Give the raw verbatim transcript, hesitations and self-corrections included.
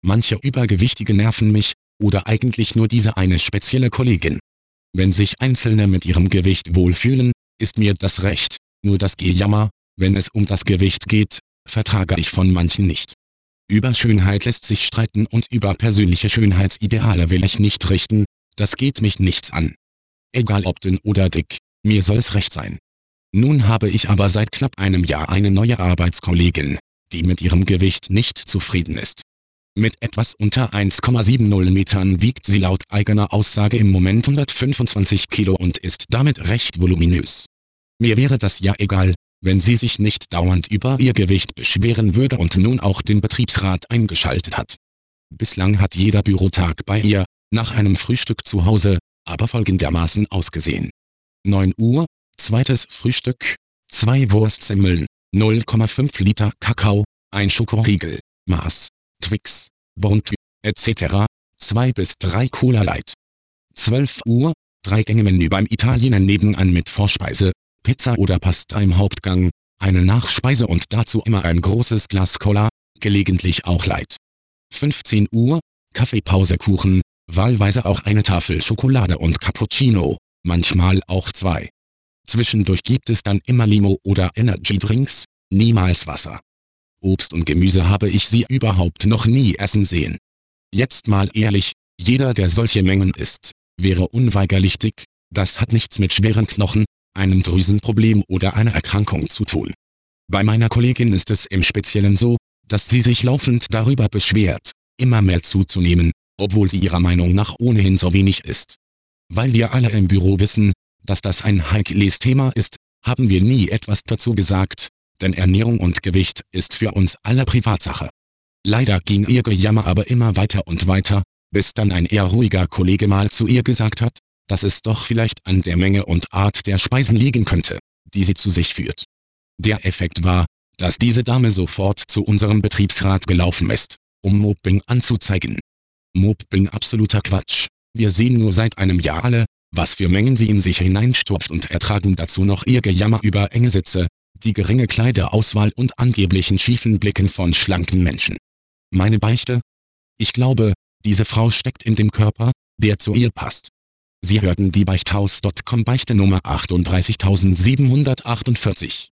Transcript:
Manche Übergewichtige nerven mich, oder eigentlich nur diese eine spezielle Kollegin. Wenn sich Einzelne mit ihrem Gewicht wohlfühlen, ist mir das recht, nur das Gejammer, wenn es um das Gewicht geht, vertrage ich von manchen nicht. Über Schönheit lässt sich streiten und über persönliche Schönheitsideale will ich nicht richten, das geht mich nichts an. Egal ob dünn oder dick, mir soll es recht sein. Nun habe ich aber seit knapp einem Jahr eine neue Arbeitskollegin, die mit ihrem Gewicht nicht zufrieden ist. Mit etwas unter eins Komma siebzig Metern wiegt sie laut eigener Aussage im Moment hundertfünfundzwanzig Kilo und ist damit recht voluminös. Mir wäre das ja egal, wenn sie sich nicht dauernd über ihr Gewicht beschweren würde und nun auch den Betriebsrat eingeschaltet hat. Bislang hat jeder Bürotag bei ihr, nach einem Frühstück zu Hause, aber folgendermaßen ausgesehen. neun Uhr, zweites Frühstück, zwei Wurstsemmeln, null Komma fünf Liter Kakao, ein Schokoriegel, Mars, Twix, Bounty, et cetera, zwei bis drei Cola Light. zwölf Uhr, drei Gänge Menü beim Italiener nebenan mit Vorspeise, Pizza oder Pasta im Hauptgang, eine Nachspeise und dazu immer ein großes Glas Cola, gelegentlich auch Light. fünfzehn Uhr, Kaffeepause Kuchen, wahlweise auch eine Tafel Schokolade und Cappuccino, manchmal auch zwei. Zwischendurch gibt es dann immer Limo oder Energy Drinks, niemals Wasser. Obst und Gemüse habe ich sie überhaupt noch nie essen sehen. Jetzt mal ehrlich, jeder der solche Mengen isst, wäre unweigerlich dick, das hat nichts mit schweren Knochen, einem Drüsenproblem oder einer Erkrankung zu tun. Bei meiner Kollegin ist es im Speziellen so, dass sie sich laufend darüber beschwert, immer mehr zuzunehmen, obwohl sie ihrer Meinung nach ohnehin so wenig isst. Weil wir alle im Büro wissen, dass das ein heikles Thema ist, haben wir nie etwas dazu gesagt, denn Ernährung und Gewicht ist für uns alle Privatsache. Leider ging ihr Gejammer aber immer weiter und weiter, bis dann ein eher ruhiger Kollege mal zu ihr gesagt hat, dass es doch vielleicht an der Menge und Art der Speisen liegen könnte, die sie zu sich führt. Der Effekt war, dass diese Dame sofort zu unserem Betriebsrat gelaufen ist, um Mobbing anzuzeigen. Mobbing absoluter Quatsch. Wir sehen nur seit einem Jahr alle, was für Mengen sie in sich hineinstopft und ertragen dazu noch ihr Gejammer über enge Sitze, die geringe Kleiderauswahl und angeblichen schiefen Blicken von schlanken Menschen. Meine Beichte? Ich glaube, diese Frau steckt in dem Körper, der zu ihr passt. Sie hörten die Beichthaus Punkt com Beichte Nummer achtunddreißigtausendsiebenhundertachtundvierzig.